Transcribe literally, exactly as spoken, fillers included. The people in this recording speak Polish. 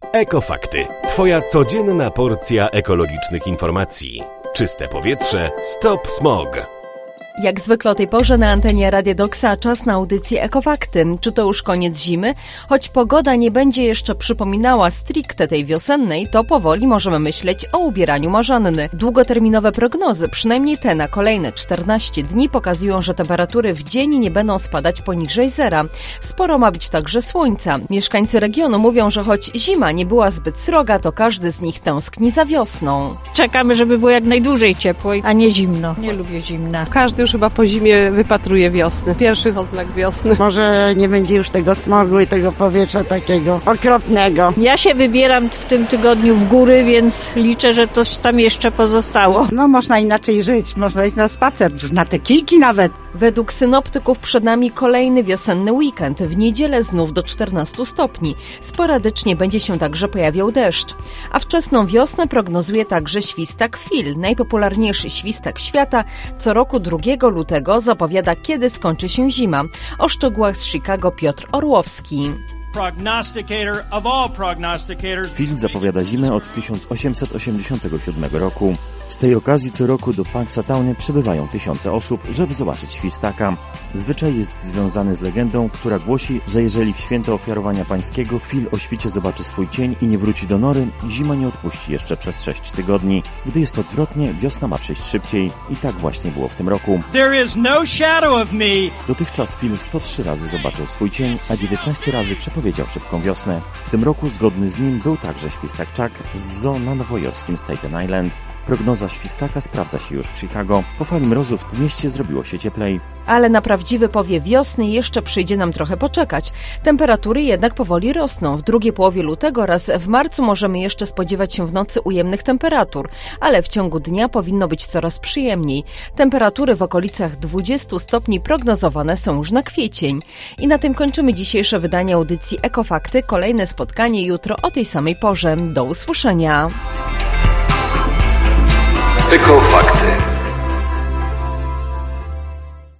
Ekofakty. Twoja codzienna porcja ekologicznych informacji. Czyste powietrze, stop smog. Jak zwykle o tej porze na antenie Radia Doksa czas na audycję Ekofakty. Czy to już koniec zimy? Choć pogoda nie będzie jeszcze przypominała stricte tej wiosennej, to powoli możemy myśleć o ubieraniu marzanny. Długoterminowe prognozy, przynajmniej te na kolejne czternaście dni, pokazują, że temperatury w dzień nie będą spadać poniżej zera. Sporo ma być także słońca. Mieszkańcy regionu mówią, że choć zima nie była zbyt sroga, to każdy z nich tęskni za wiosną. Czekamy, żeby było jak najdłużej ciepło, a nie zimno. Nie lubię zimna. Każdy już chyba po zimie wypatruje wiosny, pierwszych oznak wiosny. Może nie będzie już tego smogu i tego powietrza takiego okropnego. Ja się wybieram w tym tygodniu w góry, więc liczę, że coś tam jeszcze pozostało. No można inaczej żyć, można iść na spacer, na te kijki nawet. Według synoptyków przed nami kolejny wiosenny weekend. W niedzielę znów do czternastu stopni. Sporadycznie będzie się także pojawiał deszcz. A wczesną wiosnę prognozuje także świstak Phil, najpopularniejszy świstak świata. Co roku drugiego lutego zapowiada, kiedy skończy się zima. O szczegółach z Chicago Piotr Orłowski. Phil zapowiada zimę od tysiąc osiemset osiemdziesiątego siódmego roku. Z tej okazji co roku do Punxsutawney przybywają tysiące osób, żeby zobaczyć świstaka. Zwyczaj jest związany z legendą, która głosi, że jeżeli w święto ofiarowania pańskiego Phil o świcie zobaczy swój cień i nie wróci do nory, zima nie odpuści jeszcze przez sześć tygodni. Gdy jest odwrotnie, wiosna ma przyjść szybciej. I tak właśnie było w tym roku. Dotychczas Phil sto trzy razy zobaczył swój cień, a dziewiętnaście razy przepowiedział szybką wiosnę. W tym roku zgodny z nim był także świstak Chuck z zoo na nowojorskim Staten Island. Prognoza świstaka sprawdza się już w Chicago. Po fali mrozów w mieście zrobiło się cieplej. Ale na prawdziwy powiew wiosny jeszcze przyjdzie nam trochę poczekać. Temperatury jednak powoli rosną. W drugiej połowie lutego oraz w marcu możemy jeszcze spodziewać się w nocy ujemnych temperatur, ale w ciągu dnia powinno być coraz przyjemniej. Temperatury w okolicach dwudziestu stopni prognozowane są już na kwiecień. I na tym kończymy dzisiejsze wydanie audycji Ekofakty. Kolejne spotkanie jutro o tej samej porze. Do usłyszenia. Ekofakty.